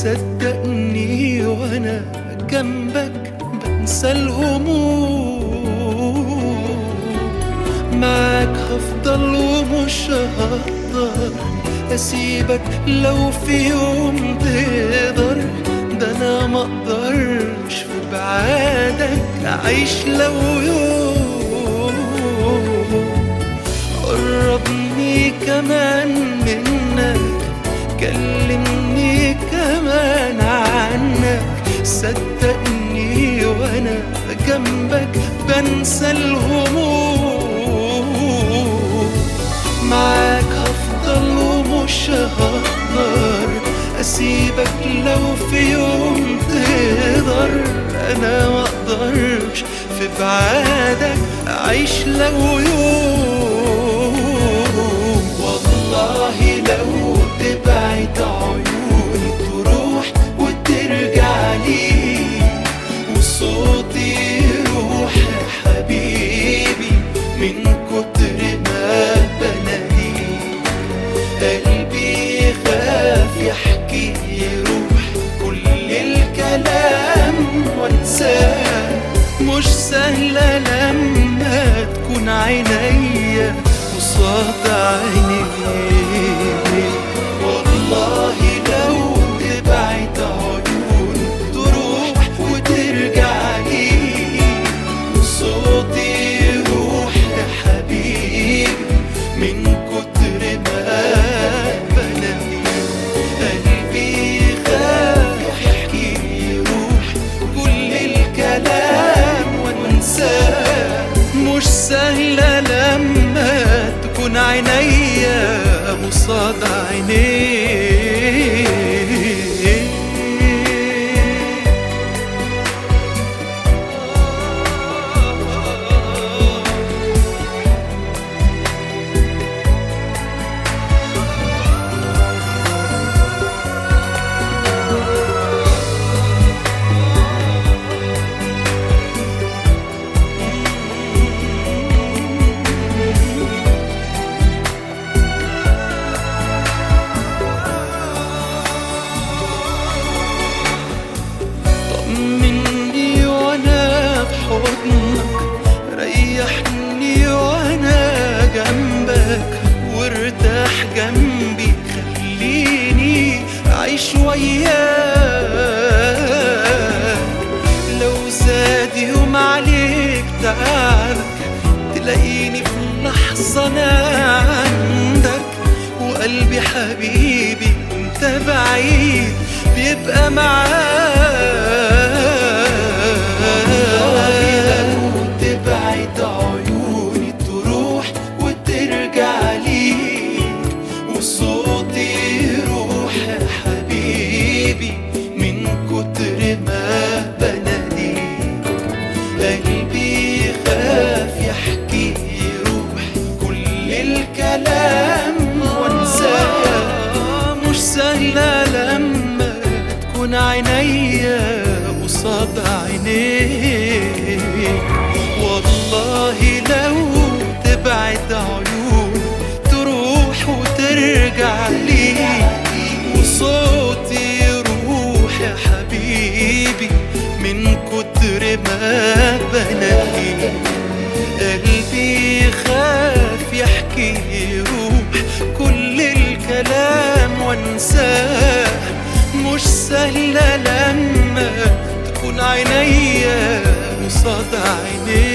صدقني وانا جنبك بنسى الهموم. معاك هفضل ومش هقدر اسيبك لو في يوم تقدر. ده انا مقدرش في بعادك اعيش لو يوم. قربني كمان منك، كلمني كمان عنك. صدقني وانا جنبك بنسى الهموم. معاك هفضل ومش هقدر اسيبك لو في يوم تقدر. انا مقدرش في بعادك اعيش لو يوم. والله لو تبعد عيوني تروح وترجع لي، وصوتي يروح يا حبيبي من كتر ما بناديك. قلبي يخاف يحكي يروح كل الكلام وانساه. مش سهلة لما تكون عينيا قصاد عينيك. والله لو تبعد عيوني تروح وترجع لي، وصوتي يروح يا حبيبي من كتر ما بناديك. قلبي يخاف يحكي يروح كل الكلام وانساه. مش سهلة لما تكون عينيا قصاد عينيك. طمني وانا بحضنك، ريحني وانا جنبك، وارتاح جنبي خليني اعيش وياك. لو زاد يوم عليك تعبك تلاقيني في لحظة انا عندك. وقلبي حبيبي انت بعيد بيبقى معاك. لو تبعد عيوني تروح وترجع ليك، وصوتي يروح يا حبيبي من كتر ما بناديك. قلبي يخاف يحكي يروح كل الكلام وانساه. مش سهلة لما تكون عينيا قصاد عينيك. والله لو تبعد عيوني تروح وترجع لي، وصوتي يروح يا حبيبي من كتر ما بناديك. قلبي يخاف يحكي يروح كل الكلام وانساه. مش سهلة لما تكون عينيا قصاد عينيك.